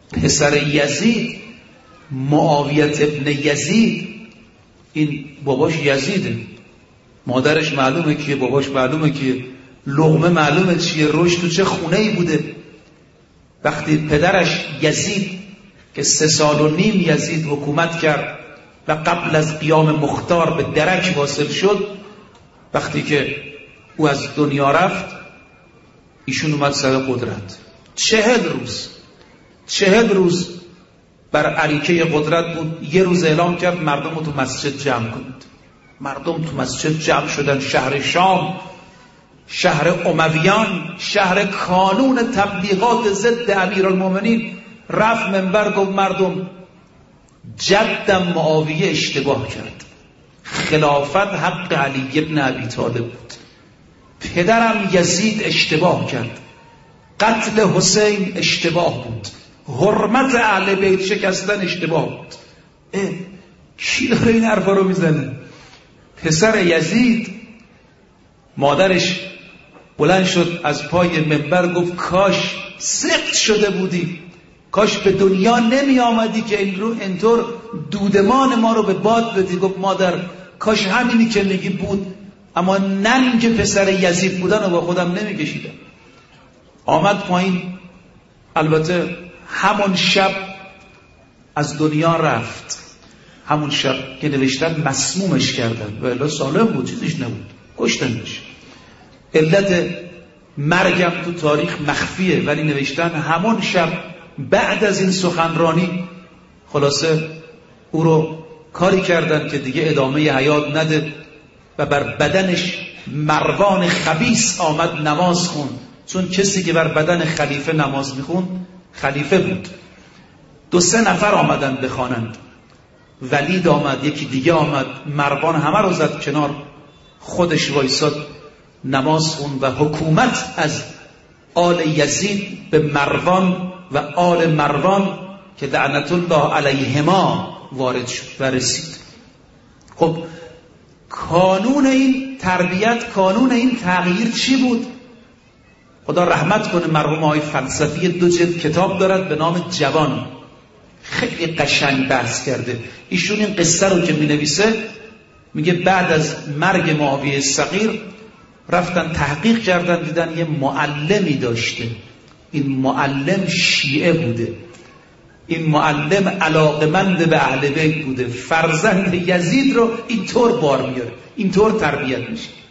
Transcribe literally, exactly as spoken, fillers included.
پسر یزید معاویه ابن یزید، این باباش یزیده، مادرش معلومه کیه، باباش معلومه کیه، لقمه معلومه چیه، رشد تو چه خونه ای بوده. وقتی پدرش یزید که سه سال و نیم یزید حکومت کرد و قبل از قیام مختار به درک واصل شد، وقتی که او از دنیا رفت ایشون اومد سر قدرت. چهل روز چهل روز بر عریکه قدرت بود. یه روز اعلام کرد مردم رو تو مسجد جمع کنید. مردم تو مسجد جمع شدن. شهر شام، شهر امویان، شهر کانون تبلیغات ضد امیرالمومنین، رفت منبر گفت مردم جدم معاویه اشتباه کرد، خلافت حق علی ابن ابی طالب بود، پدرم یزید اشتباه کرد، قتل حسین اشتباه بود، حرمت اهل بیت شکستن اشتباه بود. اه کی داره این حرفا رو میزنه؟ پسر یزید. مادرش بلند شد از پای منبر گفت کاش سقط شده بودی، کاش به دنیا نمی آمدی که این رو اینطور دودمان ما رو به باد بدی. گفت مادر کاش همینی که میگی بود، اما ننگ که پسر یزید بودن رو با خودم نمی کشیدم. آمد پایین. البته همون شب از دنیا رفت. همون شب که نوشتن مسمومش کردن و الا سالم بود، چیزیش نبود، کشتنش. علت مرگم تو تاریخ مخفیه، ولی نوشتن همون شب بعد از این سخنرانی خلاصه او رو کاری کردن که دیگه ادامه حیات نده و بر بدنش مروان خبیث آمد نماز خون، چون کسی که بر بدن خلیفه نماز میخون خلیفه بود. دو سه نفر آمدن بخوانند، ولید آمد، یکی دیگه آمد، مروان همه رو زد کنار، خودش وایساد نماز خون و حکومت از آل یزید به مروان و آل مروان که لعنت الله علیهما وارد شد و رسید. خب کانون این تربیت، کانون این تغییر چی بود؟ خدا رحمت کنه مرحوم آقای فلسفی دو جلد کتاب دارد به نام جوان، خیلی قشنگ بحث کرده. ایشون این قصه رو که می نویسه میگه بعد از مرگ معاویه صغیر رفتن تحقیق کردن، دیدن یه معلمی داشته، این معلم شیعه بوده، این معلم علاقمند به اهل بیت بوده، فرزند یزید رو اینطور بار میاره، اینطور تربیت میشه.